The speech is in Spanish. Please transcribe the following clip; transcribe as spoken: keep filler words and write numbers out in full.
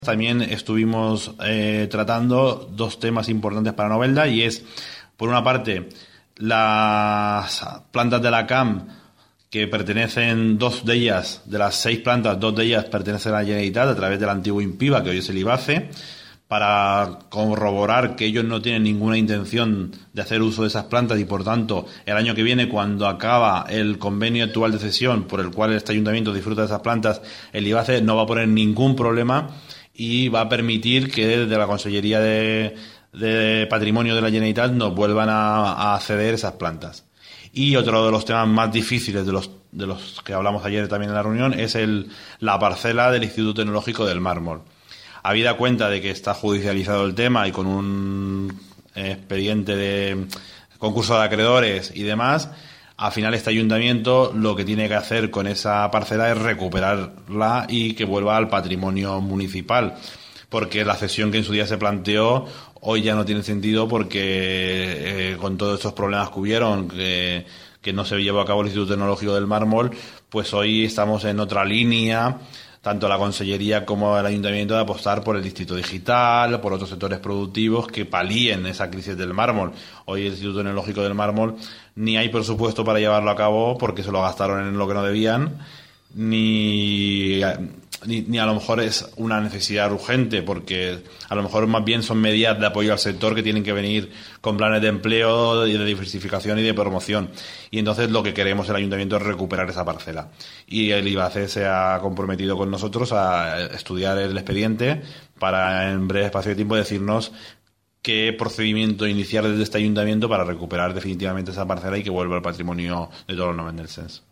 También estuvimos eh, tratando dos temas importantes para Novelda, y es, por una parte, las plantas de la C A M, que pertenecen, dos de ellas, de las seis plantas, dos de ellas pertenecen a la Generalitat a través del antiguo Impiva, que hoy es el IBACE, para corroborar que ellos no tienen ninguna intención de hacer uso de esas plantas y, por tanto, el año que viene, cuando acaba el convenio actual de cesión por el cual este ayuntamiento disfruta de esas plantas, el IBACE no va a poner ningún problema y va a permitir que desde la Consellería de, de Patrimonio de la Generalitat nos vuelvan a, a ceder esas plantas. Y otro de los temas más difíciles de los de los que hablamos ayer también en la reunión es el la parcela del Instituto Tecnológico del Mármol. Habida cuenta de que está judicializado el tema y con un expediente de concurso de acreedores y demás, al final este ayuntamiento lo que tiene que hacer con esa parcela es recuperarla y que vuelva al patrimonio municipal, porque la cesión que en su día se planteó hoy ya no tiene sentido, porque eh, con todos estos problemas que hubieron, que, que no se llevó a cabo el Instituto Tecnológico del Mármol, pues hoy estamos en otra línea, tanto la Consellería como el Ayuntamiento, de apostar por el distrito digital, por otros sectores productivos que palíen esa crisis del mármol. Hoy el Instituto Tecnológico del Mármol ni hay presupuesto para llevarlo a cabo porque se lo gastaron en lo que no debían, ni, ni, ni a lo mejor es una necesidad urgente, porque a lo mejor más bien son medidas de apoyo al sector que tienen que venir con planes de empleo, de diversificación y de promoción. Y entonces lo que queremos el Ayuntamiento es recuperar esa parcela. Y el IBACE se ha comprometido con nosotros a estudiar el expediente para, en breve espacio de tiempo, decirnos qué procedimiento iniciar desde este Ayuntamiento para recuperar definitivamente esa parcela y que vuelva al patrimonio de todos los novendelsens.